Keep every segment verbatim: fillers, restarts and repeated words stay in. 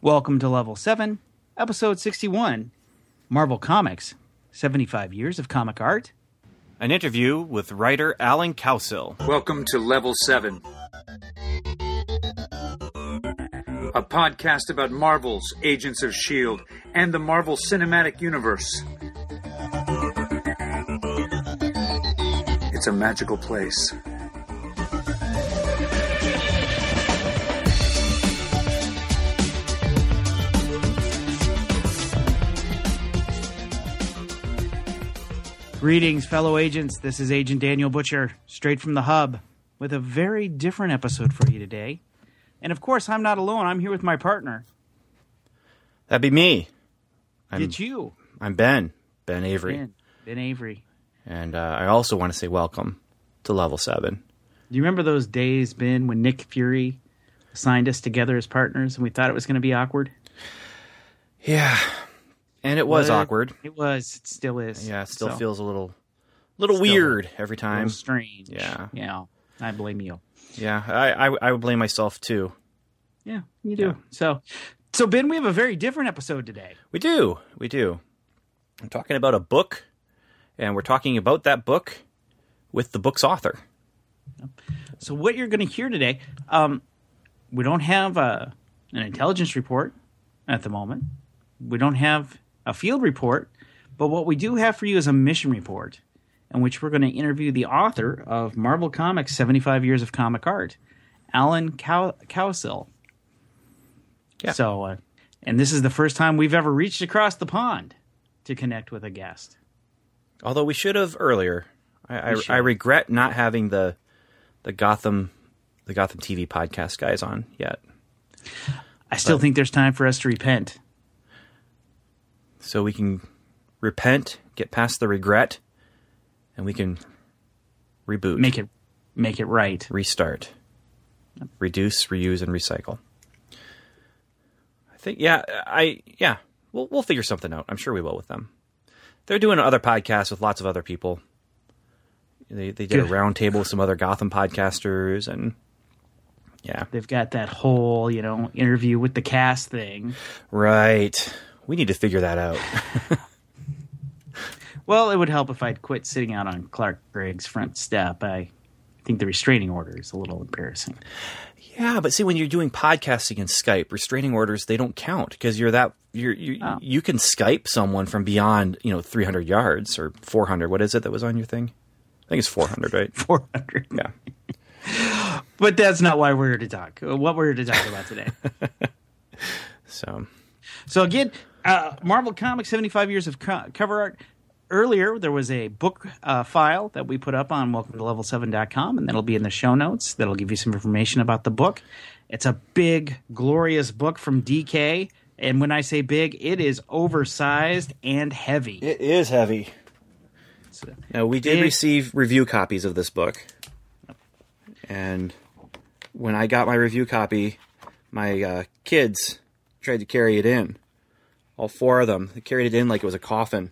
Welcome to Level seven, Episode sixty-one, Marvel Comics, seventy-five years of comic art. An interview with writer Alan Cowsill. Welcome to Level seven, a podcast about Marvel's Agents of S H I E L D and the Marvel Cinematic Universe. It's a magical place. Greetings, fellow agents. This is Agent Daniel Butcher, straight from the hub, with a very different episode for you today. And of course, I'm not alone. I'm here with my partner. That'd be me. I'm, It's you. I'm Ben. Ben Avery. Ben, Ben Avery. And uh, I also want to say welcome to Level seven. Do you remember those days, Ben, when Nick Fury assigned us together as partners and we thought it was going to be awkward? Yeah. And it was But awkward. It was. It still is. Yeah, it still So, feels a little little Still weird every a time. little strange. Yeah. Yeah. I blame you. Yeah, I, I I would blame myself too. Yeah, you do. Yeah. So, so Ben, we have a very different episode today. We do. We do. I'm talking about a book, and we're talking about that book with the book's author. So what you're going to hear today, um, we don't have a, an intelligence report at the moment. We don't have a field report, but what we do have for you is a mission report in which we're going to interview the author of Marvel Comics seventy-five Years of Comic Art, Alan Cow- Cowsill. Yeah. So, uh, and this is the first time we've ever reached across the pond to connect with a guest. Although we should have earlier. I, I, should. I regret not having the the Gotham the Gotham T V podcast guys on yet. I still But- think there's time for us to repent. So we can repent, get past the regret, and we can reboot, Make it, make it right. restart, reduce, reuse, and recycle. I think, yeah, I yeah, we'll we'll figure something out. I'm sure we will with them. They're doing other podcasts with lots of other people. They they did a Good. round table with some other Gotham podcasters, and yeah, They've got that whole, you know, interview with the cast thing. right. We need to figure that out. Well, it would help if I'd quit sitting out on Clark Gregg's front step. I think the restraining order is a little embarrassing. Yeah, but see, when you're doing podcasting in Skype, restraining orders, they don't count because you're that you're you Oh. you can Skype someone from beyond, you know, three hundred yards or four hundred. What is it that was on your thing? I think it's four hundred, right? four hundred. Yeah. But that's not why we're here to talk. What we're here to talk about today. So, So again, uh, Marvel Comics, seventy-five Years of co- Cover Art. Earlier, there was a book uh, file that we put up on welcome to level seven dot com, and that'll be in the show notes. That'll give you some information about the book. It's a big, glorious book from D K, and when I say big, it is oversized and heavy. it is heavy. So, Now, we did Big. receive review copies of this book. And when I got my review copy, my uh, kids tried to carry it in. All four of them. They carried it in like it was a coffin.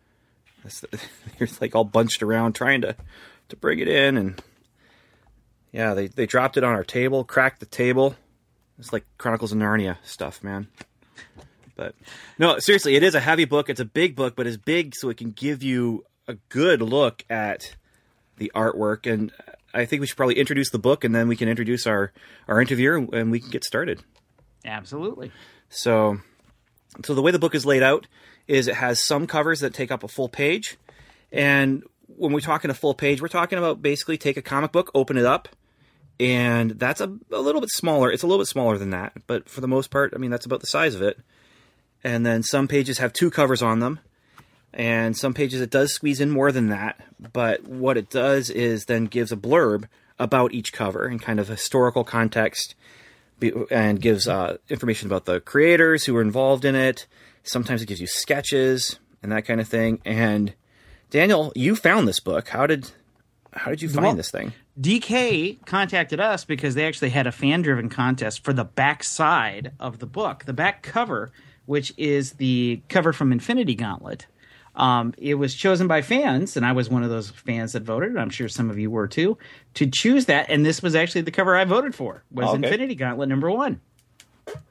They're like all bunched around trying to, to bring it in. And yeah, they, they dropped it on our table, cracked the table. It's like Chronicles of Narnia stuff, man. But no, seriously, it is a heavy book. It's a big book, but it's big so it can give you a good look at the artwork. And I think we should probably introduce the book, and then we can introduce our, our interviewer, and we can get started. absolutely. So, so the way the book is laid out is it has some covers that take up a full page. And when we're talking a full page, we're talking about basically take a comic book, open it up, and that's a, a little bit smaller. It's a little bit smaller than that, but for the most part, I mean, that's about the size of it. And then some pages have two covers on them, and some pages it does squeeze in more than that. But what it does is then gives a blurb about each cover and kind of historical context, be- and gives uh, information about the creators who were involved in it. Sometimes it gives you sketches and that kind of thing. And Daniel, you found this book. How did how did you find Well, this thing? D K contacted us because they actually had a fan-driven contest for the back side of the book, the back cover, which is the cover from Infinity Gauntlet. Um, it was chosen by fans, and I was one of those fans that voted, and I'm sure some of you were too, to choose that. And this was actually the cover I voted for, was Okay. Infinity Gauntlet number one.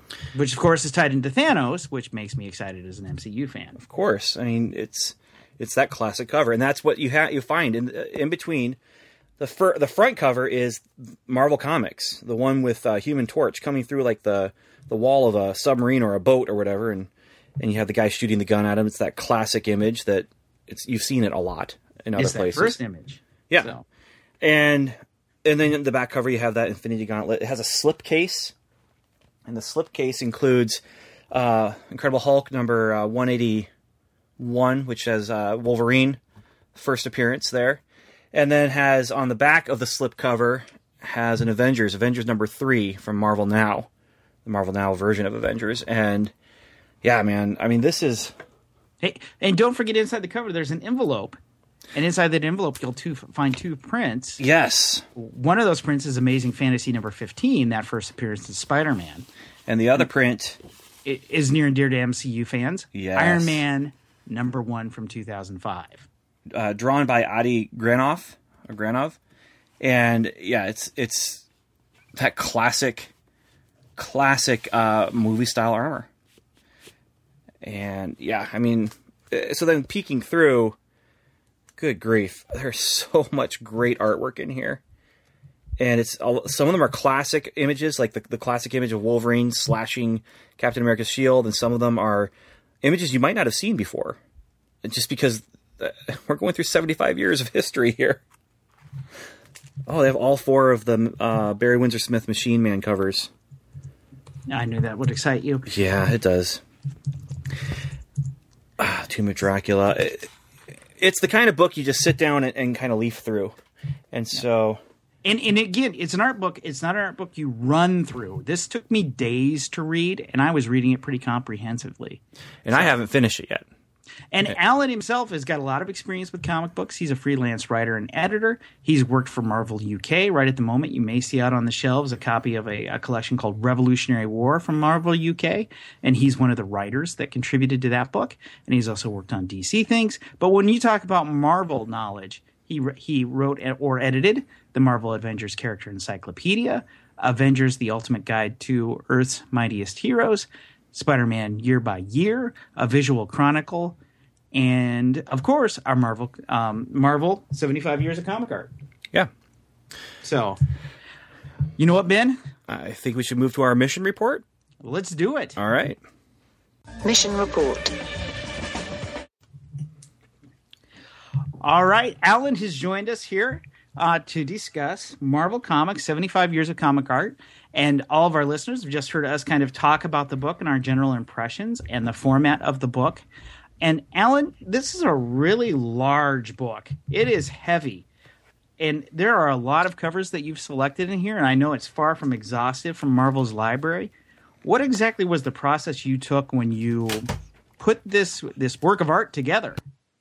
Which, of course, is tied into Thanos, which makes me excited as an M C U fan. Of course. I mean, it's it's that classic cover, and that's what you ha- you find in in between. The fir- the front cover is Marvel Comics, the one with uh, Human Torch coming through like the, the wall of a submarine or a boat or whatever, and, and you have the guy shooting the gun at him. It's that classic image that it's you've seen it a lot in other it's places. That first image. Yeah. So. And and then in the back cover you have that Infinity Gauntlet. It has a slip case, and the slip case includes uh, Incredible Hulk number uh, one eighty-one, which has uh, Wolverine, first appearance there. And then has on the back of the slip cover has an Avengers, Avengers number three from Marvel Now, the Marvel Now version of Avengers. And yeah, man, I mean, this is. Hey, and don't forget inside the cover, there's an envelope. And inside that envelope, you'll two, find two prints. Yes. One of those prints is Amazing Fantasy number fifteen, that first appearance of Spider-Man. And the other print it is near and dear to M C U fans. Yes. Iron Man number one from two thousand five. Uh, drawn by Adi Granov, or Granov, and yeah, it's it's that classic, classic uh, movie style armor, and yeah, I mean, so then peeking through, good grief, there's so much great artwork in here, and it's some of them are classic images, like the, the classic image of Wolverine slashing Captain America's shield, and some of them are images you might not have seen before, just because. We're going through seventy-five years of history here. Oh, they have all four of the uh, Barry Windsor Smith Machine Man covers. I knew that would excite you. Yeah, it does. Ah, Tomb of Dracula. It, it's the kind of book you just sit down and, and kind of leaf through. And so... And, and again, it's an art book. It's not an art book you run through. This took me days to read, and I was reading it pretty comprehensively. And so, I haven't finished it yet. And Alan himself has got a lot of experience with comic books. He's a freelance writer and editor. He's worked for Marvel U K. Right at the moment, you may see out on the shelves a copy of a, a collection called Revolutionary War from Marvel U K. And he's one of the writers that contributed to that book. And he's also worked on D C things. But when you talk about Marvel knowledge, he he wrote or edited the Marvel Avengers Character Encyclopedia, Avengers: The Ultimate Guide to Earth's Mightiest Heroes, Spider-Man Year by Year, A Visual Chronicle, and of course our Marvel um, Marvel seventy-five Years of Comic Art. Yeah. So, you know what, Ben? I think we should move to our mission report. Let's do it. All right. Mission report. All right. Alan has joined us here uh, to discuss Marvel Comics seventy-five Years of Comic Art. And all of our listeners have just heard us kind of talk about the book and our general impressions and the format of the book. And Alan, this is a really large book. It is heavy. And there are a lot of covers that you've selected in here, and I know it's far from exhaustive from Marvel's library. What exactly was the process you took when you put this this work of art together?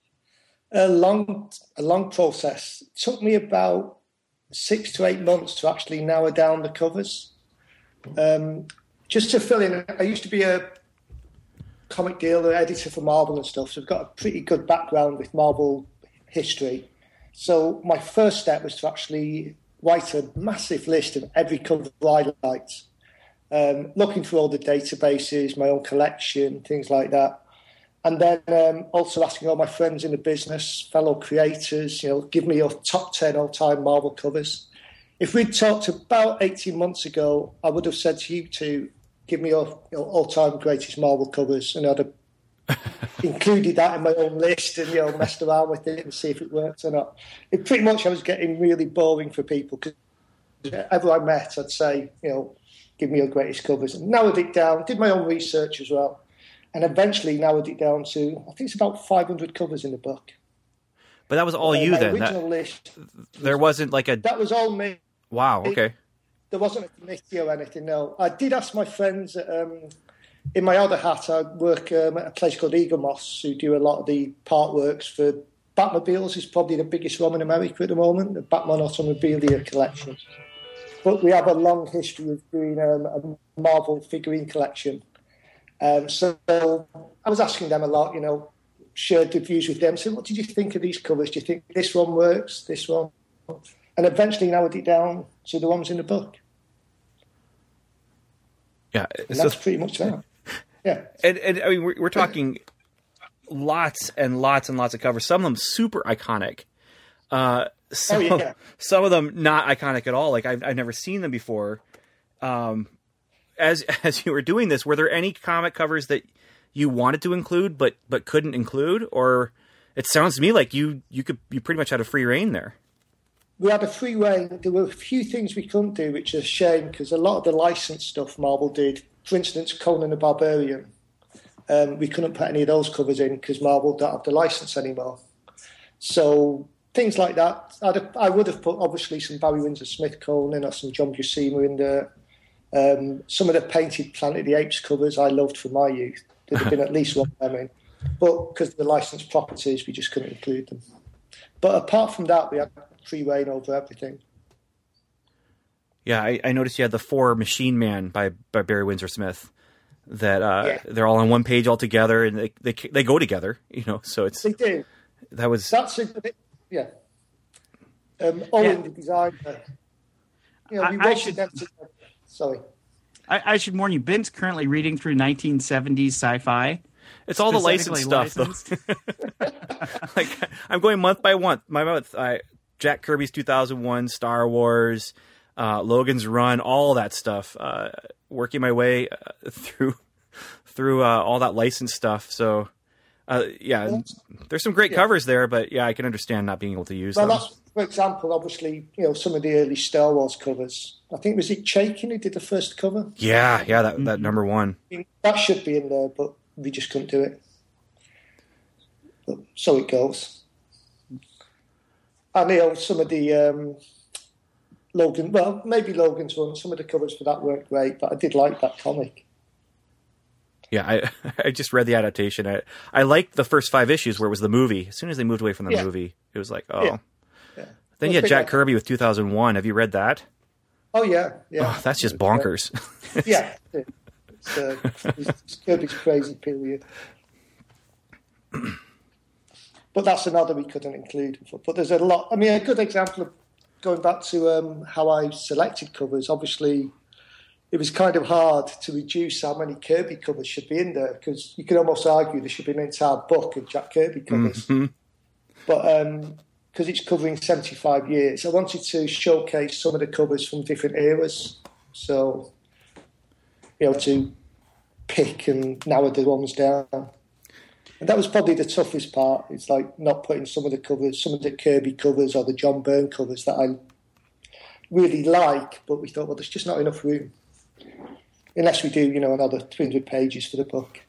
A long, a long process. It took me about six to eight months to actually narrow down the covers. Um, just to fill in, I used to be a comic dealer, editor for Marvel and stuff, so I've got a pretty good background with Marvel history. So my first step was to actually write a massive list of every cover I liked, um, looking through all the databases, my own collection, things like that. And then um, also asking all my friends in the business, fellow creators, you know, give me your top ten all-time Marvel covers. If we'd talked about eighteen months ago, I would have said to you to give me your, your all-time greatest Marvel covers, and I'd have included that in my own list and, you know, messed around with it and see if it worked or not. It pretty much I was getting really boring for people because whenever I met, I'd say, you know, give me your greatest covers. And narrowed it down, did my own research as well, and eventually narrowed it down to, I think it's about five hundred covers in the book. But that was all uh, you my then? original That, list. there wasn't like a... That was all me. Wow, okay. There wasn't a committee or anything, no. I did ask my friends, um, in my other hat, I work um, at a place called Eagle Moss, who do a lot of the part works for Batmobiles. Is probably the biggest one in America at the moment, the Batman Automobilia collection. But we have a long history of doing um, a Marvel figurine collection. Um, so I was asking them a lot, you know, shared the views with them. So what did you think of these covers? Do you think this one works, this one? And eventually narrowed it down to the ones in the book. Yeah, and so, that's pretty much that. Yeah, and, and I mean we're, we're talking lots and lots and lots of covers. Some of them super iconic. Uh, some, oh, yeah. some of them not iconic at all. Like I've I've never seen them before. Um, as as you were doing this, were there any comic covers that you wanted to include but but couldn't include? Or it sounds to me like you you could you pretty much had a free reign there. We had a free reign. There were a few things we couldn't do, which is a shame because a lot of the licensed stuff Marvel did, for instance, Conan the Barbarian, um, we couldn't put any of those covers in because Marvel don't have the license anymore. So things like that, I'd have, I would have put obviously some Barry Windsor Smith Conan or some John Buscema in there. Um, some of the painted Planet of the Apes covers I loved from my youth. There'd have been at least one of them in. But because of the licensed properties, we just couldn't include them. But apart from that, we had free reign over everything. Yeah, I, I noticed you had the four Machine Man by, by Barry Windsor Smith. That uh, yeah. they're all on one page all together, and they, they they go together. You know, so it's they do. That was that's a good, yeah. Um, Owen, the designer. You know, we I, I wanted should. them to, sorry. I, I should warn you. Ben's currently reading through nineteen seventies sci-fi. It's all the licensed stuff, licensed. though. Like I'm going month by month. My month, I, Jack Kirby's two thousand one, Star Wars, uh, Logan's Run, all that stuff. Uh, working my way uh, through through uh, all that licensed stuff. So, uh, yeah, there's some great yeah. covers there, but yeah, I can understand not being able to use well, them. That's, for example, obviously, you know, some of the early Star Wars covers. I think was it Chaikin who did the first cover? Yeah, yeah, that that number one. I mean, that should be in there, but we just couldn't do it. But so it goes. And you know, some of the um, Logan, well, maybe Logan's one. Some of the covers for that weren't great, but I did like that comic. Yeah, I I just read the adaptation. I I liked the first five issues where it was the movie. As soon as they moved away from the yeah. movie, it was like, oh. Yeah. Yeah. Then well, you had Jack Kirby with two thousand one. Have you read that? Oh yeah, yeah. Oh, that's just bonkers. yeah, it's, uh, it's Kirby's crazy period. But that's another we couldn't include. But there's a lot. I mean, a good example of going back to um, how I selected covers. Obviously, it was kind of hard to reduce how many Kirby covers should be in there because you could almost argue there should be an entire book of Jack Kirby covers. Mm-hmm. But um, because it's covering seventy-five years, I wanted to showcase some of the covers from different eras. So, you know, to pick and narrow the ones down. And that was probably the toughest part. It's like not putting some of the covers, some of the Kirby covers or the John Byrne covers that I really like, but we thought, well, there's just not enough room. Unless we do, you know, another three hundred pages for the book.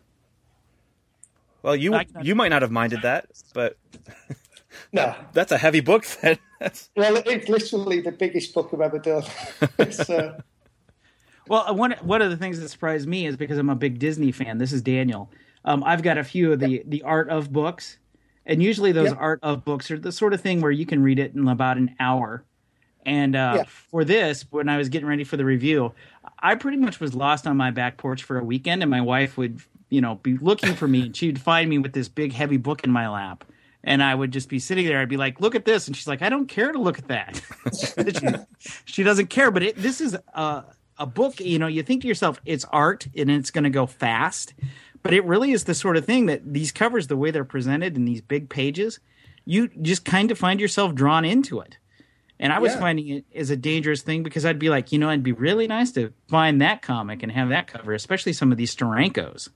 Well, you you might not have minded that, but... No. That's a heavy book, then. That's... Well, it's literally the biggest book I've ever done. it's, uh... Well, one, one of the things that surprised me is because I'm a big Disney fan. This is Daniel. Um, I've got a few of the, yeah. the art of books, and usually those yeah. art of books are the sort of thing where you can read it in about an hour. And uh, yeah. for this, when I was getting ready for the review, I pretty much was lost on my back porch for a weekend, and my wife would, you know, be looking for me, and she'd find me with this big, heavy book in my lap. And I would just be sitting there. I'd be like, look at this. And she's like, I don't care to look at that. she, she doesn't care. But it, this is a, a book, you know, you think to yourself, it's art and it's going to go fast. But it really is the sort of thing that these covers, the way they're presented in these big pages, you just kind of find yourself drawn into it. And I was yeah. finding it as a dangerous thing because I'd be like, you know, it'd be really nice to find that comic and have that cover, especially some of these Sterenkos.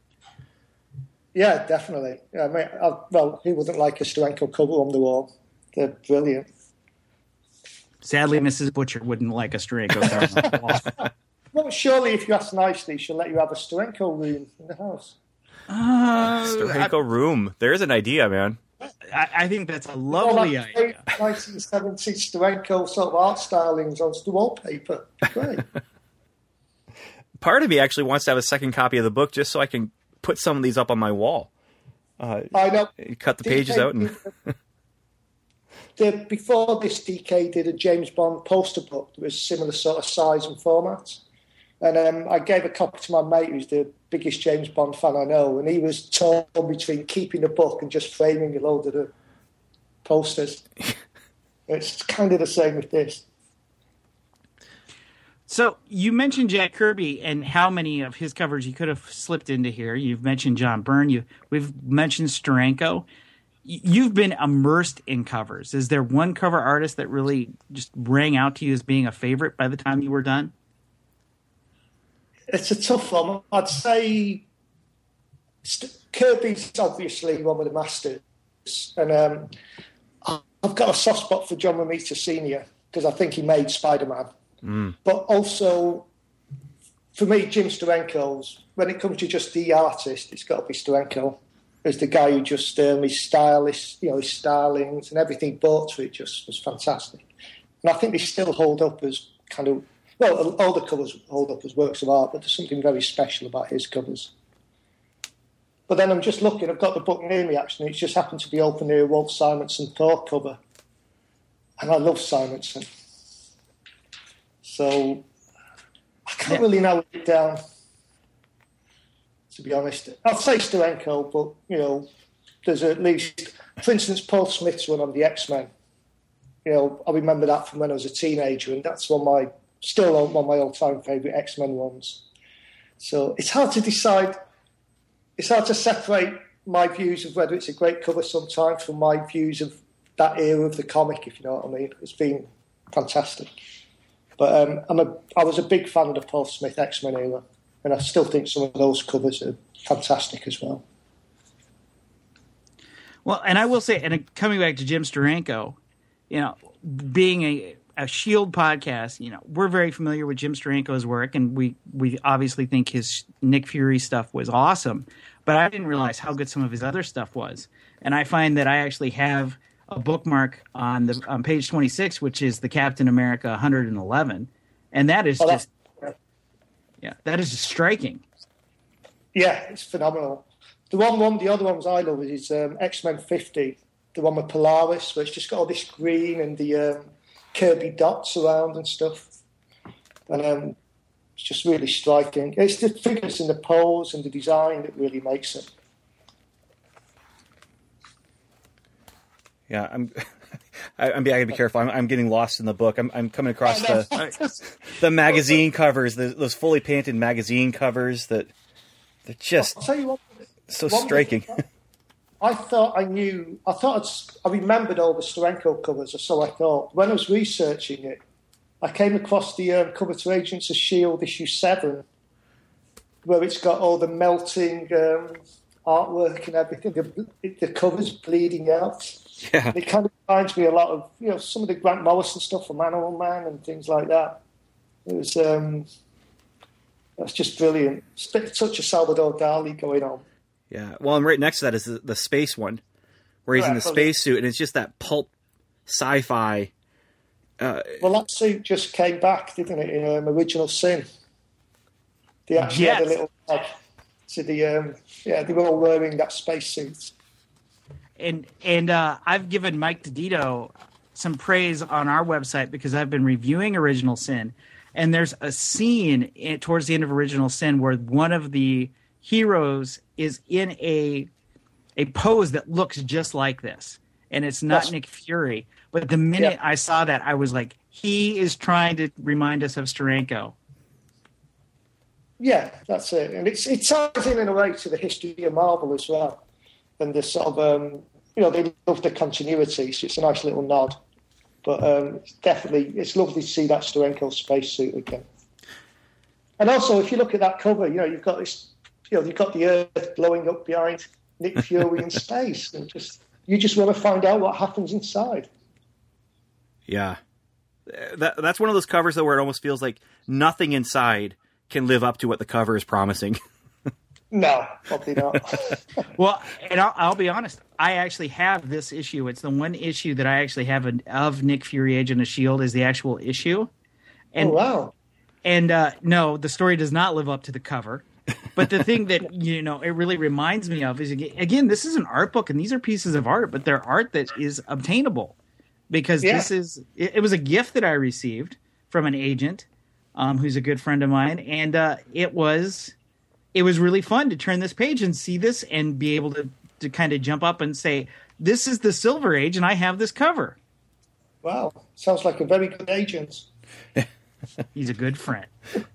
Yeah, definitely. Yeah, I mean, I, well, who wouldn't like a Steranko cover on the wall? They're brilliant. Sadly, Missus Butcher wouldn't like a Steranko cover on the wall. Well, surely if you ask nicely, she'll let you have a Steranko room in the house. Uh, Steranko I, room. There's an idea, man. I, I think that's a lovely well, idea. nineteen seventies Steranko sort of art stylings on the wallpaper. Great. Part of me actually wants to have a second copy of the book just so I can put some of these up on my wall. Uh, I know. Cut the pages out. and the, Before this, D K did a James Bond poster book that was similar sort of size and format. And um, I gave a copy to my mate who's the biggest James Bond fan I know, and he was torn between keeping the book and just framing a load of the posters. It's kind of the same with this. So you mentioned Jack Kirby and how many of his covers you could have slipped into here. You've mentioned John Byrne. You we've mentioned Steranko. You've been immersed in covers. Is there one cover artist that really just rang out to you as being a favorite by the time you were done? It's a tough one. I'd say Kirby's obviously one of the masters. And um, I've got a soft spot for John Romita Senior because I think he made Spider-Man. Mm. But also, for me, Jim Steranko's, when it comes to just the artist, it's got to be Steranko. As the guy who just, um, his stylist, you know, his stylings and everything he brought to it just was fantastic. And I think they still hold up as kind of, well, all the covers hold up as works of art, but there's something very special about his covers. But then I'm just looking, I've got the book near me actually, it's just happened to be open near a Walt Simonson Thor cover. And I love Simonson. So I can't yeah. really narrow it down, to be honest. I'll say Steranko, but, you know, there's at least, for instance, Paul Smith's one on the X-Men. You know, I remember that from when I was a teenager, and that's one of my, still one of my all-time favourite X-Men ones. So it's hard to decide, it's hard to separate my views of whether it's a great cover sometimes from my views of that era of the comic, if you know what I mean. It's been fantastic. But um, I'm a, I was a big fan of the Paul Smith X-Men era, and I still think some of those covers are fantastic as well. Well, and I will say, and coming back to Jim Steranko, you know, being a, a Shield podcast, you know, we're very familiar with Jim Steranko's work, and we, we obviously think his Nick Fury stuff was awesome, but I didn't realize how good some of his other stuff was. And I find that I actually have a bookmark on the on page twenty-six, which is the Captain America one hundred eleven, and that is oh, just yeah, that is just striking. Yeah, it's phenomenal. The one, one, the other ones I love is um, X-Men fifty, the one with Polaris, where it's just got all this green and the um, Kirby dots around and stuff, and um, it's just really striking. It's the figures and the pose and the design that really makes it. Yeah, I'm. I, I'm. I gotta be careful. I'm, I'm getting lost in the book. I'm. I'm coming across the the magazine covers, the, those fully painted magazine covers that they're just I'll tell you what, so striking. I thought I knew. I thought I'd, I remembered all the Steranko covers, or so I thought. When I was researching it, I came across the um, cover to Agents of Shield issue seven, where it's got all the melting um, artwork and everything. The, the cover's bleeding out. Yeah. It kind of reminds me a lot of, you know, some of the Grant Morrison stuff from Animal Man and things like that. It was, um, that's just brilliant. Such a Salvador Dali going on. Yeah. Well, and right next to that is the, the space one, where he's right, in the spacesuit, and it's just that pulp sci-fi. Uh, well, that suit just came back, didn't it, in um, Original Sin? They actually yes. had a little nod to the, um, yeah, they were all wearing that spacesuit. And and uh, I've given Mike DeDito some praise on our website because I've been reviewing Original Sin, and there's a scene in, towards the end of Original Sin where one of the heroes is in a a pose that looks just like this, and it's not That's, Nick Fury. But the minute yeah. I saw that, I was like, he is trying to remind us of Steranko. Yeah, that's it, and it's it ties in in a way to the history of Marvel as well, and the sort of. Um, You know, they love the continuity, so it's a nice little nod. But um, it's definitely, it's lovely to see that Steranko spacesuit again. And also, if you look at that cover, you know, you've got this, you know, you've got the Earth blowing up behind Nick Fury in space, and just you just want to find out what happens inside. Yeah, that that's one of those covers though where it almost feels like nothing inside can live up to what the cover is promising. No, probably not. Well, and I'll, I'll be honest. I actually have this issue. It's the one issue that I actually have of Nick Fury, Agent of S H I E L D, is the actual issue. And, oh, wow. And uh, no, the story does not live up to the cover. But the thing that, you know, it really reminds me of is, again, this is an art book, and these are pieces of art, but they're art that is obtainable. Because yeah. this is, it, it was a gift that I received from an agent um, who's a good friend of mine. And uh, it was... It was really fun to turn this page and see this and be able to, to kind of jump up and say, this is the Silver Age and I have this cover. Wow. Sounds like a very good agent. He's a good friend.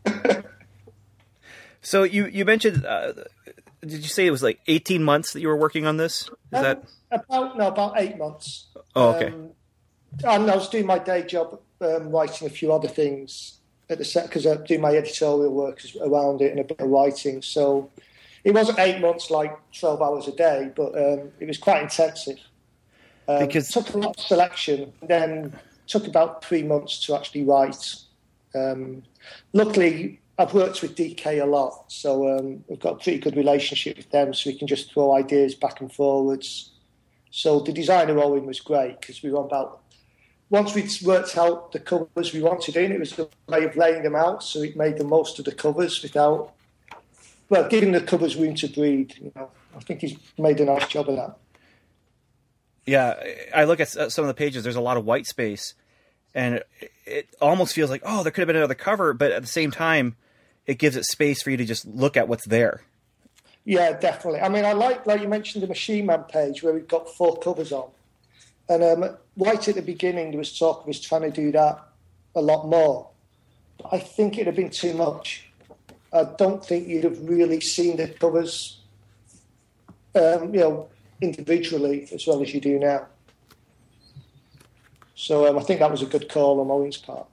So you you mentioned, uh, did you say it was like eighteen months that you were working on this? Is um, that about no about eight months? Oh, okay. Um, and I was doing my day job, um, writing a few other things at the set because I do my editorial work around it and a bit of writing. So it wasn't eight months, like twelve hours a day, but um, it was quite intensive. Um, Because- took a lot of selection, then took about three months to actually write. Um, luckily, I've worked with D K a lot, so um, we've got a pretty good relationship with them, so we can just throw ideas back and forwards. So the designer Owen was great because we were about once we'd worked out the covers we wanted in, it was a way of laying them out, so it made the most of the covers without, well, giving the covers room to breathe. You know, I think he's made a nice job of that. Yeah, I look at some of the pages. There's a lot of white space, and it, it almost feels like, oh, there could have been another cover, but at the same time, it gives it space for you to just look at what's there. Yeah, definitely. I mean, I like, like you mentioned, the Machine Man page where we've got four covers on. And um, right at the beginning, there was talk of us trying to do that a lot more. But I think it'd have been too much. I don't think you'd have really seen the covers, um, you know, individually as well as you do now. So um, I think that was a good call on Owen's part.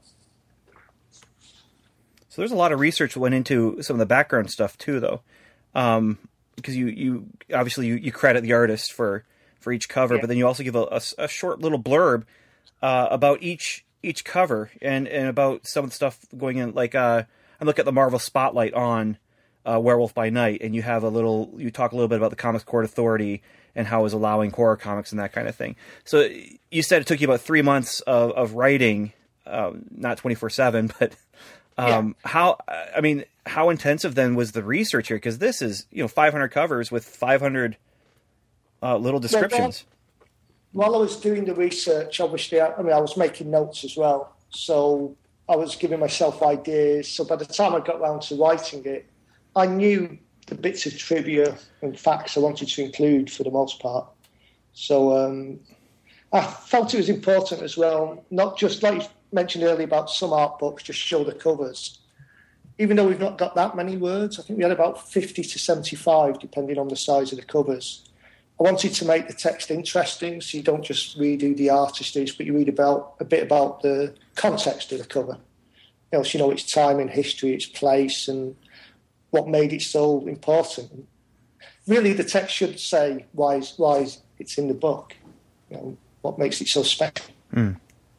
So there's a lot of research that went into some of the background stuff too, though, um, because you, you obviously you, you credit the artist for, for each cover, yeah. but then you also give a, a, a short little blurb uh, about each each cover and, and about some of the stuff going in. Like uh, I look at the Marvel Spotlight on uh, Werewolf by Night, and you have a little you talk a little bit about the Comics Court Authority and how it was allowing horror comics and that kind of thing. So you said it took you about three months of, of writing, um, not twenty-four seven, but. Um, yeah. How, I mean, how intensive then was the research here? Because this is, you know, five hundred covers with five hundred uh, little descriptions. Well, while I was doing the research, obviously, I, I mean, I was making notes as well. So I was giving myself ideas. So by the time I got around to writing it, I knew the bits of trivia and facts I wanted to include for the most part. So um, I felt it was important as well, not just like mentioned earlier about some art books just show the covers. Even though we've not got that many words, I think we had about fifty to seventy-five, depending on the size of the covers. I wanted to make the text interesting, so you don't just read who the artist is, but you read about a bit about the context of the cover. You know, so you know its time in history, its place, and what made it so important. Really, the text should say why, why it's in the book. You know, what makes it so special. Mm.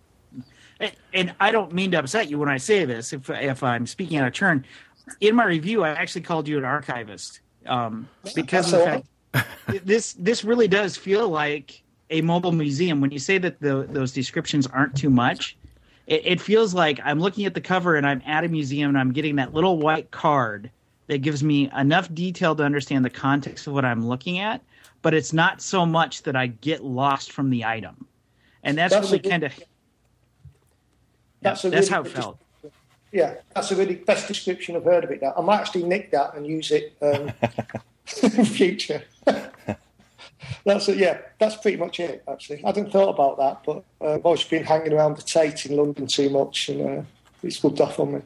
And I don't mean to upset you when I say this, if if I'm speaking out of turn. In my review, I actually called you an archivist um, because of the fact this this really does feel like a mobile museum. When you say that the, those descriptions aren't too much, it, it feels like I'm looking at the cover and I'm at a museum and I'm getting that little white card that gives me enough detail to understand the context of what I'm looking at, but it's not so much that I get lost from the item. And that's, that's really kind of... That's, yeah, a that's really how it felt. Yeah, that's a really best description I've heard of it now. I might actually nick that and use it um, in future. That's a, yeah, that's pretty much it, actually. I hadn't thought about that, but uh, I've always been hanging around the Tate in London too much, and uh, it's rubbed off on me.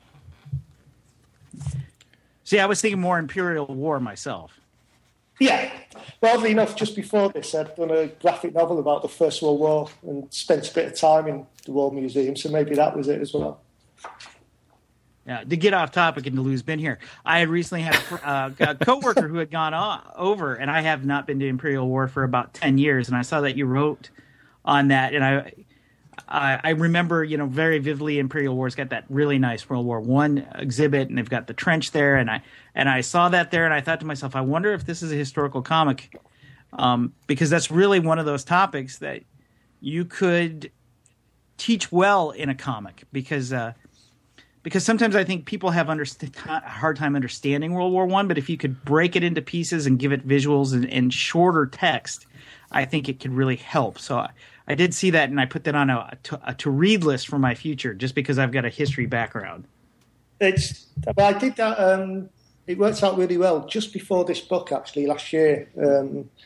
See, I was thinking more Imperial War myself. Yeah. Well, oddly enough, just before this, I'd done a graphic novel about the First World War and spent a bit of time in the War Museum, so maybe that was it as well. Yeah, to get off topic and to lose Ben here, I had recently had a, uh, a coworker who had gone on, over, and I have not been to Imperial War for about ten years, and I saw that you wrote on that, and I, I, I remember, you know, very vividly Imperial War's got that really nice World War One exhibit, and they've got the trench there, and I and I saw that there, and I thought to myself, I wonder if this is a historical comic, um, because that's really one of those topics that you could teach well in a comic, because. Uh, Because sometimes I think people have underst- a hard time understanding World War One, but if you could break it into pieces and give it visuals and, and shorter text, I think it could really help. So I, I did see that, and I put that on a, a, to, a to-read list for my future, just because I've got a history background. It's well, I did that. Um, it worked out really well just before this book, actually, last year. Um,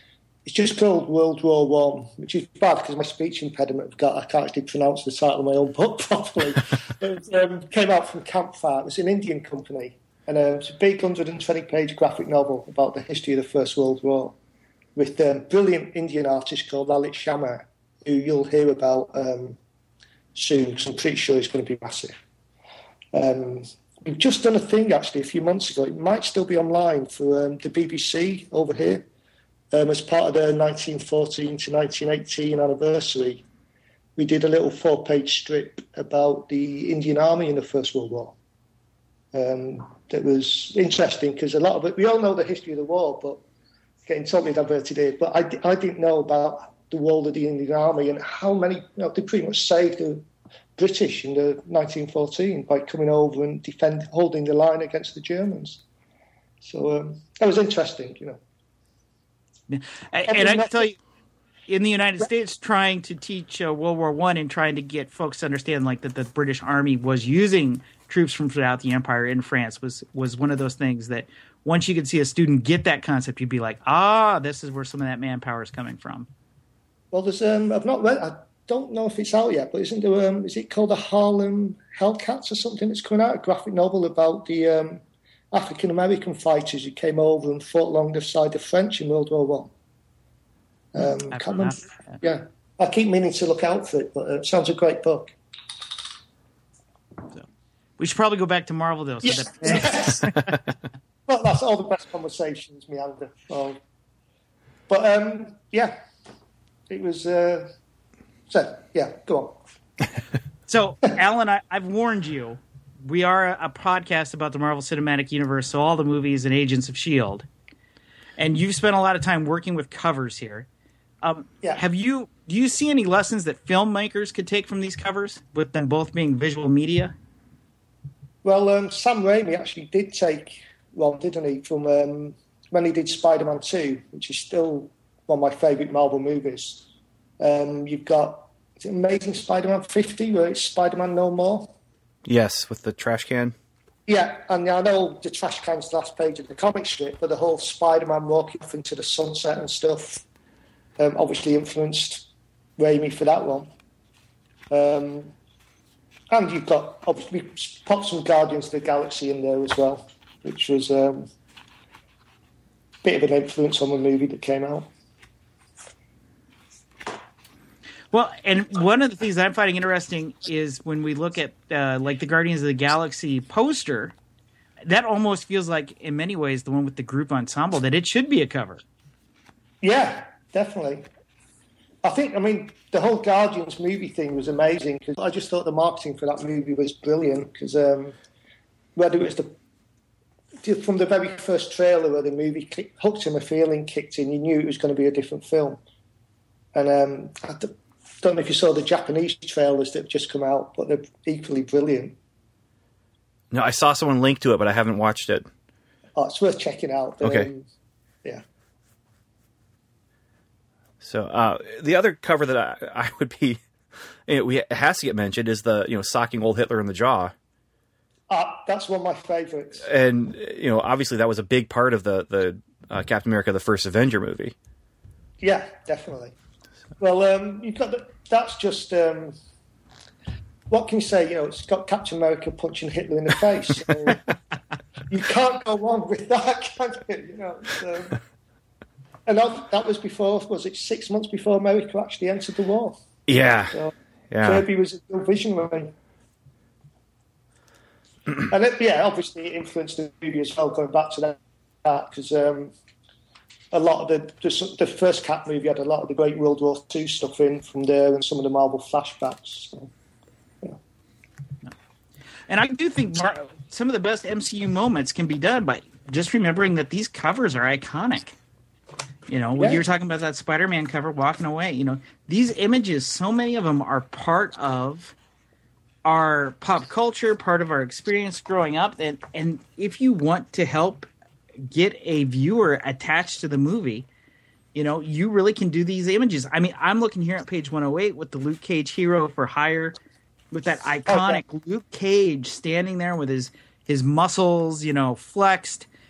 it's just called World War One, which is bad because my speech impediment, I've got, I can't actually pronounce the title of my own book properly. It um, came out from Campfire. It was an Indian company. And uh, it's a big one hundred twenty page graphic novel about the history of the First World War with a brilliant Indian artist called Lalit Sharma, who you'll hear about um, soon, because I'm pretty sure he's going to be massive. Um, we've just done a thing, actually, a few months ago. It might still be online for um, the B B C over here. Um, as part of the nineteen fourteen to nineteen eighteen anniversary, we did a little four-page strip about the Indian Army in the First World War. Um, that was interesting because a lot of it, we all know the history of the war, but getting totally diverted here. But I, I didn't know about the role of the Indian Army and how many, you know, they pretty much saved the British in the nineteen fourteen by coming over and defend, holding the line against the Germans. So um, that was interesting, you know. Yeah. And I can tell you, in the United States, trying to teach uh, World War One and trying to get folks to understand, like, that the British Army was using troops from throughout the empire in France was was one of those things that once you could see a student get that concept, you'd be like, ah, this is where some of that manpower is coming from. Well, there's um, I've not read. I don't know if it's out yet, but isn't there? Um, is it called the Harlem Hellcats or something that's coming out? A graphic novel about the um, African American fighters who came over and fought alongside the French in World War One. Um, I can't remember. Yeah, I keep meaning to look out for it, but uh, it sounds a great book. So, we should probably go back to Marvel, though. So yes. That... well, that's all the best conversations, meander. Um, but um, yeah, it was. Uh, so yeah, go on. So, Alan, I, I've warned you. We are a, a podcast about the Marvel Cinematic Universe, so all the movies and Agents of S H I E L D. And you've spent a lot of time working with covers here. Um, yeah. Have you? Do you see any lessons that filmmakers could take from these covers, with them both being visual media? Well, um, Sam Raimi actually did take one, didn't he, from um, when he did Spider-Man two, which is still one of my favourite Marvel movies. Um, you've got is it Amazing Spider-Man fifty, where it's Spider-Man No More. Yes, with the trash can. Yeah, and I know the trash can's the last page of the comic strip, but the whole Spider-Man walking off into the sunset and stuff um, obviously influenced Raimi for that one. Um, and you've got, obviously, we popped some Guardians of the Galaxy in there as well, which was um, a bit of an influence on the movie that came out. Well, and one of the things I'm finding interesting is when we look at uh, like the Guardians of the Galaxy poster, that almost feels like, in many ways, the one with the group ensemble, that it should be a cover. Yeah, definitely. I think, I mean, the whole Guardians movie thing was amazing because I just thought the marketing for that movie was brilliant because um, whether it was the from the very first trailer where the movie kick, hooked him a feeling kicked in, you knew it was going to be a different film. And um, I don't know if you saw the Japanese trailers that have just come out, but they're equally brilliant. No, I saw someone link to it, but I haven't watched it. Oh, it's worth checking out. Okay. Um, yeah. So uh, the other cover that I, I would be, you know, we it has to get mentioned is the you know socking old Hitler in the jaw. Uh, that's one of my favourites. And you know, obviously that was a big part of the the uh, Captain America: The First Avenger movie. Yeah, definitely. Well, um, you've got the, that's just um, what can you say? You know, it's got Captain America punching Hitler in the face. So you can't go wrong with that, can you? You know, so, and that, that was before. Was it six months before America actually entered the war? Yeah, so yeah. Kirby was a real visionary, and it, yeah, obviously it influenced the movie as well. Going back to that, because. Um, A lot of the, the the first Cap movie had a lot of the great World War Two stuff in from there, and some of the Marvel flashbacks. So, yeah. And I do think Mar- some of the best M C U moments can be done by just remembering that these covers are iconic. You know, when yeah. you were talking about that Spider-Man cover walking away, you know, these images, so many of them are part of our pop culture, part of our experience growing up. And, and if you want to help get a viewer attached to the movie, you know, you really can do these images. I mean, I'm looking here at page one oh eight with the Luke Cage Hero for Hire, with that iconic okay. Luke Cage standing there with his his muscles, you know, flexed,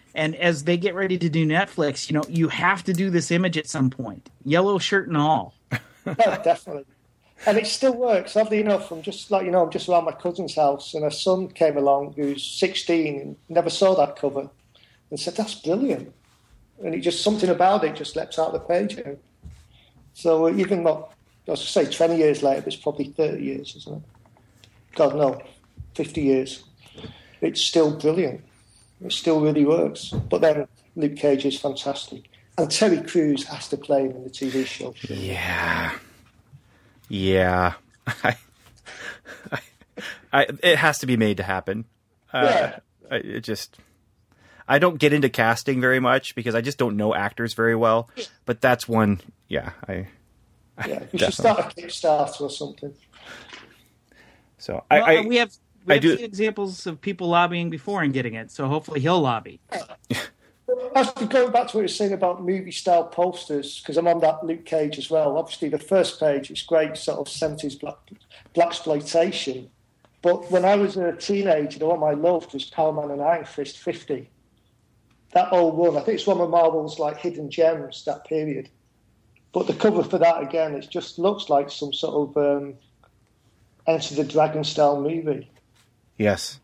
And as they get ready to do Netflix, you know, you have to do this image at some point, yellow shirt and all. No, definitely. And it still works. Oddly enough, I'm just like, you know, I'm just around my cousin's house, and her son came along who's sixteen and never saw that cover and said, that's brilliant. And it just, something about it just leapt out of the page. You know? So uh, even not, I was going to say twenty years later, but it's probably thirty years, isn't it? God, no, fifty years. It's still brilliant. It still really works. But then Luke Cage is fantastic. And Terry Crews has to play him in the T V show. Yeah. Yeah. I, I, I, it has to be made to happen. Uh, Yeah. I, it just... I don't get into casting very much because I just don't know actors very well. But that's one... Yeah, I... Yeah, we should start a Kickstarter or something. So I, Well, I we have, we I have do- seen examples of people lobbying before and getting it, so hopefully he'll lobby. Actually, going back to what you were saying about movie-style posters, because I'm on that Luke Cage as well. Obviously, the first page is great, sort of seventies black blaxploitation. But when I was a teenager, the one I loved was Power Man and Iron Fist fifty. That old run, I think it's one of Marvel's like hidden gems, that period. But the cover for that, again, it just looks like some sort of um, Enter the Dragon style movie. Yes.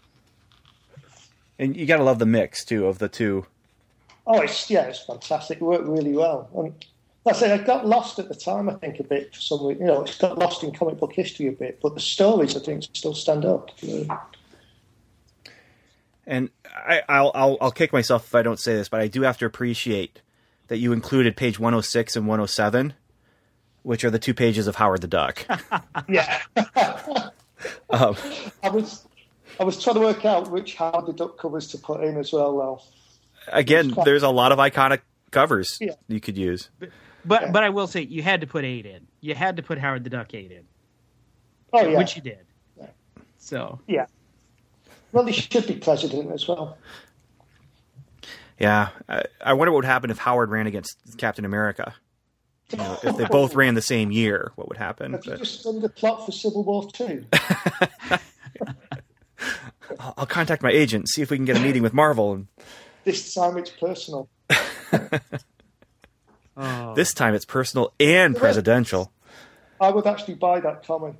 And you got to love the mix, too, of the two. Oh, it's yeah, it's fantastic. It worked really well. And like I say, I got lost at the time, I think, a bit for some reason. You know, it's got lost in comic book history a bit, but the stories, I think, still stand up. You know. And I, I'll, I'll I'll kick myself if I don't say this, but I do have to appreciate that you included page one oh six and one oh seven, which are the two pages of Howard the Duck. Yeah. um, I was I was trying to work out which Howard the Duck covers to put in as well, though. again, there's a lot of iconic covers Yeah. you could use. But Yeah. but I will say you had to put eight in. You had to put Howard the Duck eight in, Oh, yeah. which you did. Yeah. So Yeah. Well, he should be president as well. Yeah, I, I wonder what would happen if Howard ran against Captain America. You know, if they both ran the same year, what would happen? Have you But just done the plot for Civil War two? I'll, I'll contact my agent, see if we can get a meeting with Marvel. And This time it's personal. oh. this time it's personal and presidential. I would actually buy that comic.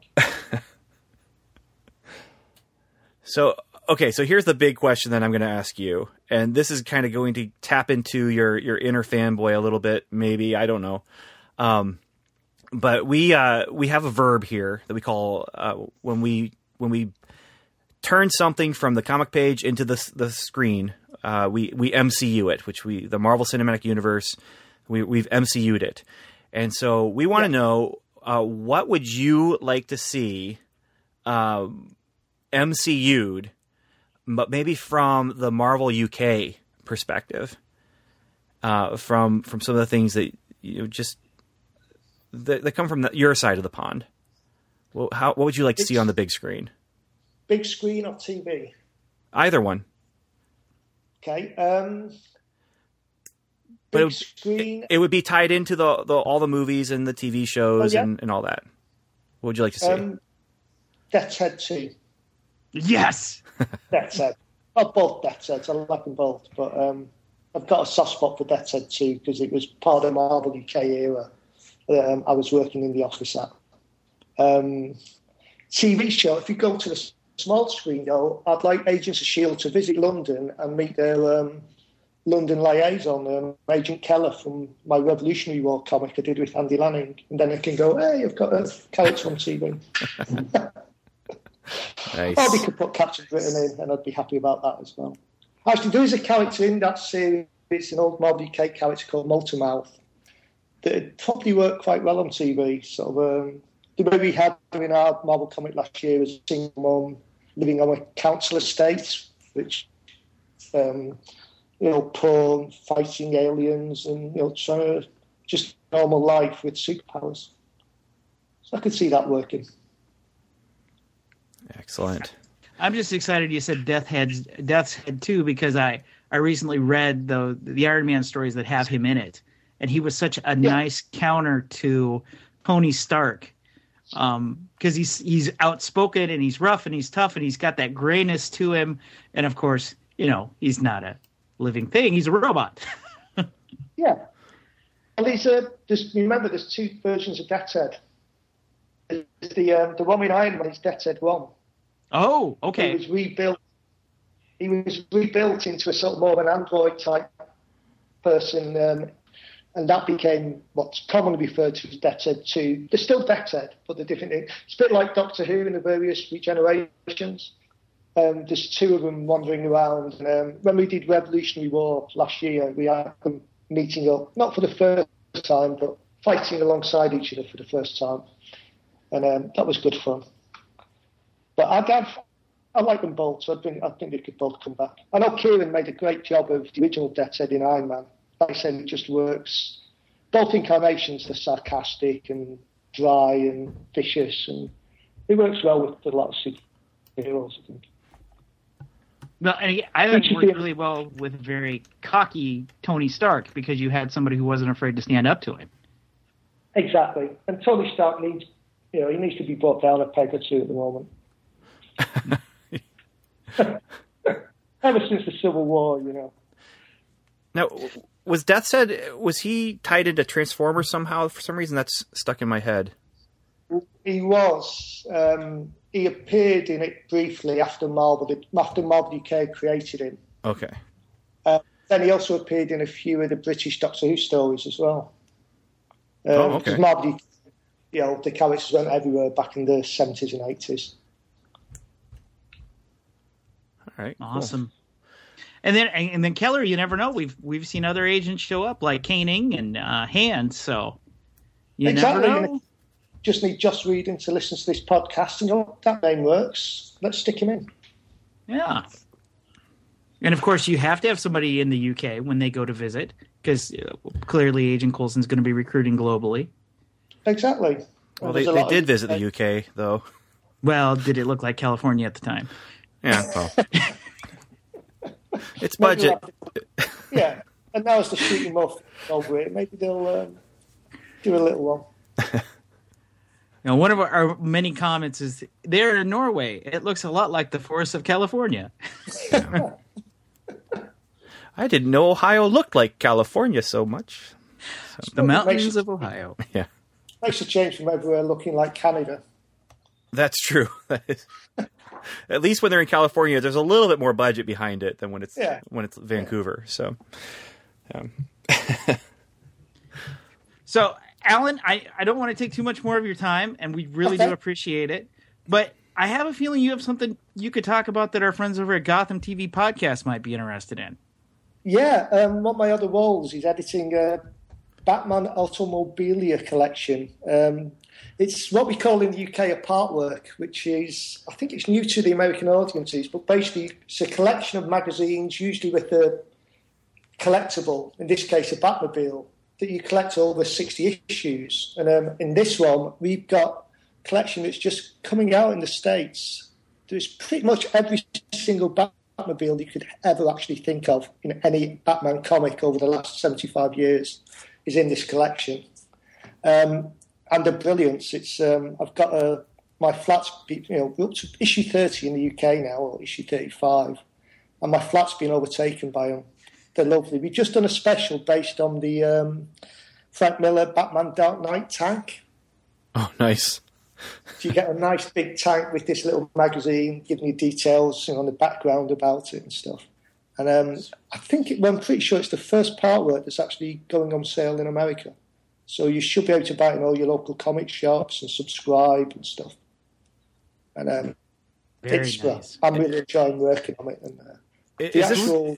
So, okay, so here's the big question that I'm going to ask you. And this is kind of going to tap into your, your inner fanboy a little bit, maybe. I don't know. Um, but we uh, we have a verb here that we call uh, when we when we turn something from the comic page into the the screen. Uh, we we M C U it, which we the Marvel Cinematic Universe. We we've M C U'd it, and so we want to Yeah. know uh, what would you like to see um, M C U'd, but maybe from the Marvel U K perspective, uh, from from some of the things that you know, just that, that come from the, your side of the pond. Well, how what would you like to see It's- on the big screen? Big screen or T V? Either one. Okay. Um, But big it would- screen. It would be tied into the, the all the movies and the T V shows Oh, yeah. and, and all that. What would you like to see? um, Death's Head two. Yes. Death's Head. Oh, both Death's Heads. I like them both. But um, I've got a soft spot for Death's Head two because it was part of the Marvel U K era that um, I was working in the office at. Um, T V show, if you go to the s- small screen, though, I'd like Agents of S H I E L D to visit London and meet their um, London liaison, um, Agent Keller from my Revolutionary War comic I did with Andy Lanning. And then I can go, hey, I've got a character on T V. Nice. Or they could put Captain Britain in, and I'd be happy about that as well. Actually, there is a character in that series. It's an old Marvel U K character called Multimouth that would probably work quite well on T V. Sort of, um, the movie we had in our Marvel comic last year was a single mum living on a council estate, which, um, you know, poor, fighting aliens and, you know, trying to just normal life with superpowers. So I could see that working. Excellent. I'm just excited you said Death Head's Death's Head two because I, I recently read the the Iron Man stories that have him in it, and he was such a nice counter to Tony Stark, um, because he's he's outspoken and he's rough and he's tough and he's got that grayness to him, and of course, you know, he's not a living thing. He's a robot. Yeah. Well, these, uh, there's, remember, there's two versions of Death's Head. There's the um, the one with Iron Man is Death's Head one. Oh, okay. He was rebuilt. He was rebuilt into a sort of more of an android type person, um, and that became what's commonly referred to as Death's Head two. They're still Death's Head, but they're different. It's a bit like Doctor Who in the various regenerations. Um, there's two of them wandering around. And, um, when we did Revolutionary War last year, we had them meeting up, not for the first time, but fighting alongside each other for the first time. And um, that was good fun. But I'd have, I like them both, so I think, I think they could both come back. I know Kieran made a great job of the original Death's Head in Iron Man. Like I said, it just works. Both incarnations are sarcastic and dry and vicious, and it works well with a lot of superheroes, I think. Well, and I think it worked really well with very cocky Tony Stark because you had somebody who wasn't afraid to stand up to him. Exactly. And Tony Stark needs, you know, he needs to be brought down a peg or two at the moment. Ever since the Civil War, you know. Now, was Death's Head, was he tied into Transformers somehow? For some reason, that's stuck in my head. He was. Um, he appeared in it briefly after Marvel, after Marvel U K created him. Okay. Uh, then he also appeared in a few of the British Doctor Who stories as well. Um, oh, okay. Marvel U K, you know, the characters went everywhere back in the seventies and eighties. All right. Awesome. Cool. And then, and then Keller, you never know. We've we've seen other agents show up like Caning and uh, Hand, so you exactly. never know. Just need Joss Whedon to listen to this podcast, and you know, that name works. Let's stick him in. Yeah. And of course, you have to have somebody in the U K when they go to visit, because uh, clearly Agent Coulson's going to be recruiting globally. Exactly. Well, they, they did visit the U K, though. Well, did it look like California at the time? Yeah, well. It's budget. Yeah, and now as they're shooting more over it, maybe they'll um, do a little one. Now, one of our, our many comments is, there in Norway, it looks a lot like the forests of California. Yeah. I didn't know Ohio looked like California so much. So. The mountains of Ohio. Yeah. Makes a change from everywhere looking like Canada. That's true. That is. At least when they're in California, there's a little bit more budget behind it than when it's yeah. when it's Vancouver. So, um. So, Alan, I, I don't want to take too much more of your time, and we really okay. do appreciate it. But I have a feeling you have something you could talk about that our friends over at Gotham T V Podcast might be interested in. Yeah, um, one of my other roles is editing a Batman Automobilia collection. Um, it's what we call in the U K a part work, which is, I think it's new to the American audiences, but basically it's a collection of magazines, usually with a collectible, in this case a Batmobile, that you collect over sixty issues. And um, in this one, we've got a collection that's just coming out in the States. There's pretty much every single Batmobile you could ever actually think of in any Batman comic over the last seventy-five years is in this collection. Um, and the brilliance, it's um, I've got a, my flat's, you know, we're up to issue thirty in the U K now, or issue thirty-five, and my flat's been overtaken by them. They're lovely. We've just done a special based on the um, Frank Miller Batman Dark Knight tank. Oh, nice. So you get a nice big tank with this little magazine giving you details, you know, on the background about it and stuff. And um, I think, it, well, I'm pretty sure it's the first part work that's actually going on sale in America. So you should be able to buy it in all your local comic shops and subscribe and stuff. And um, Very it's, nice. well, I'm really enjoying working on it. And uh, Is the this- actual...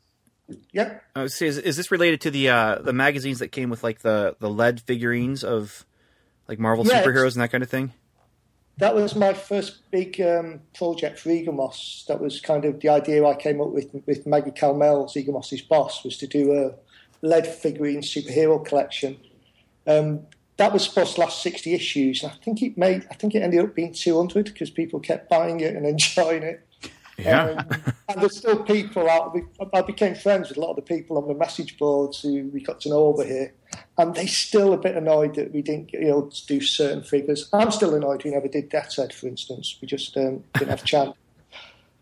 Yeah. I would say, is, is this related to the uh, the magazines that came with like the, the lead figurines of like Marvel Yeah, superheroes and that kind of thing? That was my first big um, project for Eaglemoss. That was kind of the idea I came up with with Maggie Calmels, Eaglemoss's boss, was to do a lead figurine superhero collection. Um, that was supposed to last sixty issues. I think it made. I think it ended up being two hundred because people kept buying it and enjoying it. Yeah. Um, and there's still people out. I became friends with a lot of the people on the message boards who we got to know over here, and they're still a bit annoyed that we didn't, you know, do certain figures. I'm still annoyed we never did Death's Head, for instance. We just um, didn't have a chance.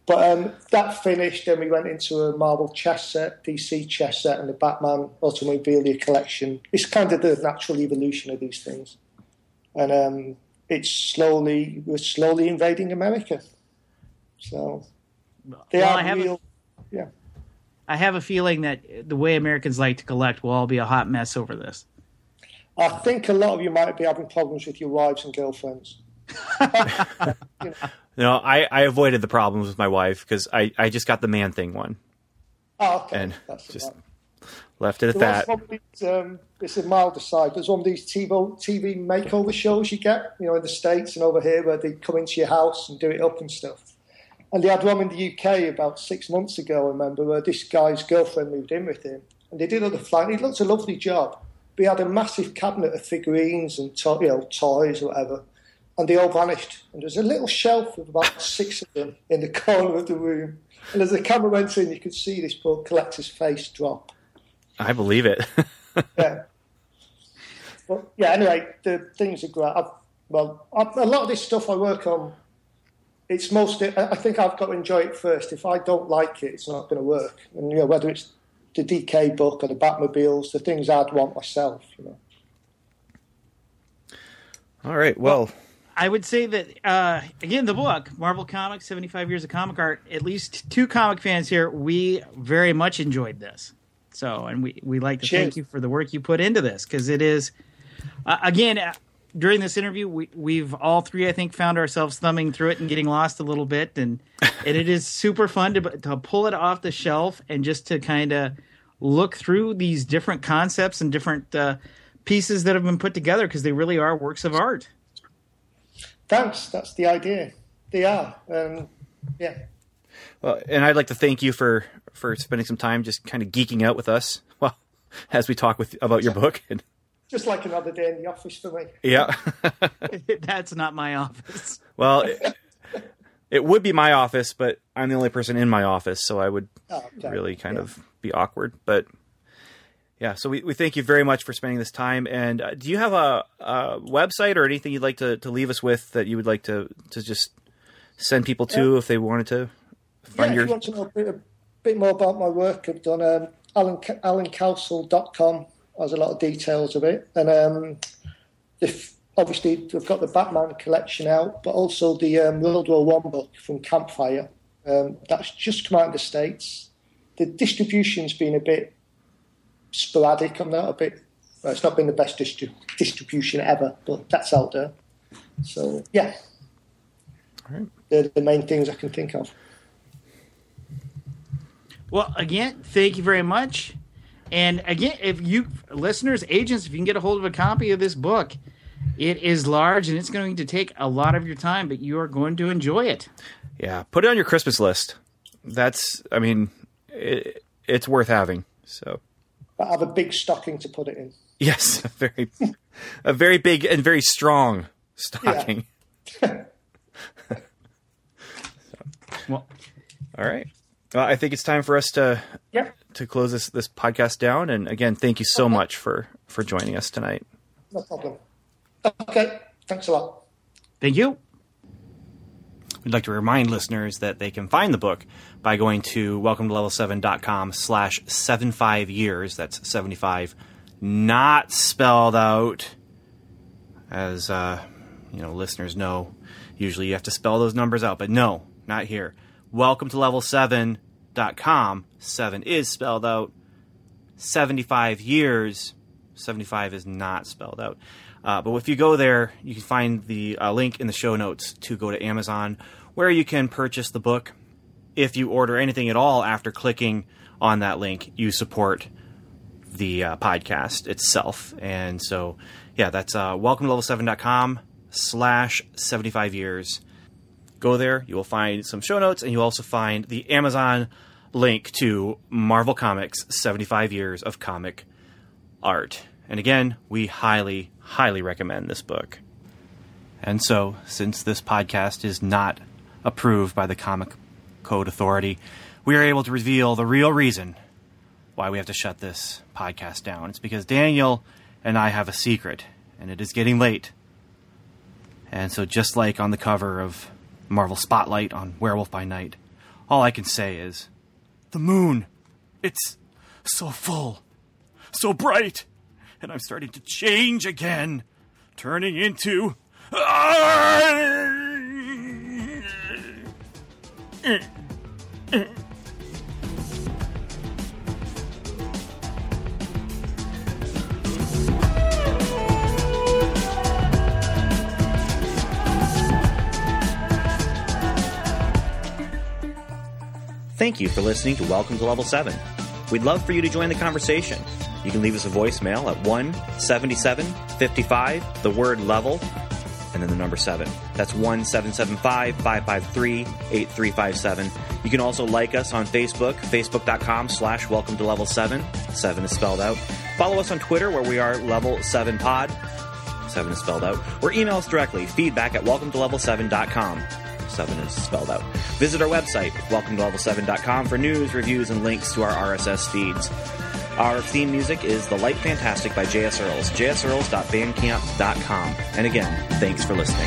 But um, that finished, then we went into a Marvel chess set, D C chess set, and the Batman Automobilia collection. It's kind of the natural evolution of these things. And um, it's slowly, we're slowly invading America. So they well, are I have real, a, yeah. I have a feeling that the way Americans like to collect will all be a hot mess over this. I think a lot of you might be having problems with your wives and girlfriends. you know. No, I, I avoided the problems with my wife because I, I just got the Man Thing one. Oh, okay. And That's just right. left it at There that. was one of these, um, it's a milder side. There's one of these T V, T V makeover shows you get, you know, in the States and over here where they come into your house and do it up and stuff. And they had one in the U K about six months ago, I remember, where this guy's girlfriend moved in with him. And they did all the flying. It looked a lovely job. But he had a massive cabinet of figurines and to- you know, toys or whatever. And they all vanished. And there's a little shelf of about six of them in the corner of the room. And as the camera went in, you could see this poor collector's face drop. I believe it. Yeah. But yeah, anyway, the things are great. I've, well, I've, a lot of this stuff I work on, it's mostly, I think I've got to enjoy it first. If I don't like it, it's not going to work. And, you know, whether it's the D K book or the Batmobiles, the things I'd want myself, you know. All right, well... I would say that, uh, again, the book, Marvel Comics, seventy-five Years of Comic Art, at least two comic fans here, we very much enjoyed this. So, and we, we like to Cheers. thank you for the work you put into this, because it is, uh, again, uh, during this interview, we, we've all three, I think, found ourselves thumbing through it and getting lost a little bit, and, and it is super fun to, to pull it off the shelf and just to kind of look through these different concepts and different uh, pieces that have been put together, because they really are works of art. Thanks. That's the idea. They are. Um, yeah. Well, and I'd like to thank you for, for spending some time just kind of geeking out with us well, as we talk with about your book. And, Just like another day in the office for me. yeah. That's not my office. Well, it, it would be my office, but I'm the only person in my office, so I would Oh, okay. really kind Yeah. of be awkward. But yeah, so we, we thank you very much for spending this time. And uh, do you have a, a website or anything you'd like to, to leave us with that you would like to, to just send people to Yeah. if they wanted to Yeah, find if your... you want to know a bit, a bit more about my work, I've done um, alan alan cowsell dot com. Has a lot of details of it. And um, if, obviously, we've got the Batman collection out, but also the um, World War One book from Campfire. Um, that's just come out in the States. The distribution's been a bit sporadic on that, a bit. Well, it's not been the best distri- distribution ever, but that's out there. So, yeah. All right. They're the main things I can think of. Well, again, thank you very much. And again, if you listeners, agents, if you can get a hold of a copy of this book, it is large and it's going to take a lot of your time, but you are going to enjoy it. Yeah, put it on your Christmas list. That's, I mean, it, it's worth having. So, But I have a big stocking to put it in. yes, a very, a very big and very strong stocking. Well, All right. Well, I think it's time for us to Yeah. to close this this podcast down. And again, thank you so much for for joining us tonight. No problem. Okay. Thanks a lot. thank you. We'd like to remind listeners that they can find the book by going to welcome to level seven dot com slash seventy-five years. That's seventy-five, not spelled out, as uh, you know, listeners know. Usually you have to spell those numbers out, but no, not here. welcome to level seven dot com. Seven is spelled out. seventy-five years. seventy-five is not spelled out. Uh, but if you go there, you can find the uh, link in the show notes to go to Amazon, where you can purchase the book. If you order anything at all after clicking on that link, you support the uh, podcast itself. And so, yeah, that's uh, welcome to level seven dot com slash seventy-five years. Go there. You will find some show notes, and you'll also find the Amazon link to Marvel Comics seventy-five Years of Comic Art. And again, we highly, highly recommend this book. And so, since this podcast is not approved by the Comic Code Authority, we are able to reveal the real reason why we have to shut this podcast down. It's because Daniel and I have a secret, and it is getting late. And so just like on the cover of Marvel Spotlight on Werewolf by Night, All I can say is, the moon, it's so full, so bright, and I'm starting to change again, turning into... Thank you for listening to Welcome to Level seven. We'd love for you to join the conversation. You can leave us a voicemail at one seventy-seven fifty-five, the word level, and then the number seven. That's one seven seven five, five five three, eight three five seven. You can also like us on Facebook, facebook.com slash welcome to level seven. seven is spelled out. Follow us on Twitter, where we are level seven pod. seven is spelled out. Or email us directly, feedback at welcome to level seven dot com. seven is spelled out. Visit our website, welcome to level seven dot com, for news, reviews, and links to our R S S feeds. Our theme music is The Light Fantastic by J S Earls, j s earls dot bandcamp dot com. And again, thanks for listening.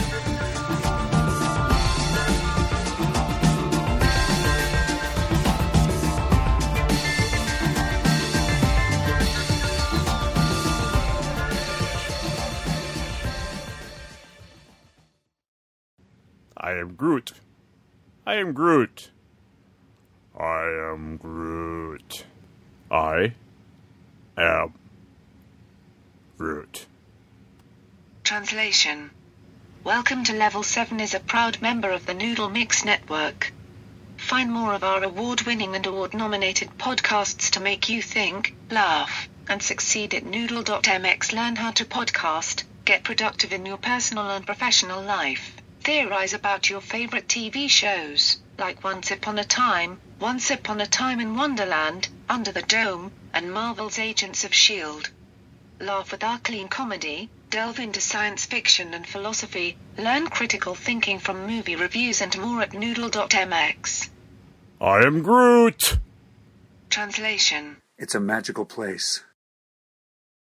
I am Groot. I am Groot. I am Groot. I am Groot. Translation. Welcome to Level seven is a proud member of the Noodle Mix Network. Find more of our award-winning and award-nominated podcasts to make you think, laugh, and succeed at noodle dot m x. Learn how to podcast, get productive in your personal and professional life. Theorize about your favorite T V shows, like Once Upon a Time, Once Upon a Time in Wonderland, Under the Dome, and Marvel's Agents of S H I E L D. Laugh with our clean comedy, delve into science fiction and philosophy, learn critical thinking from movie reviews and more at noodle dot m x. I am Groot. Translation. It's a magical place.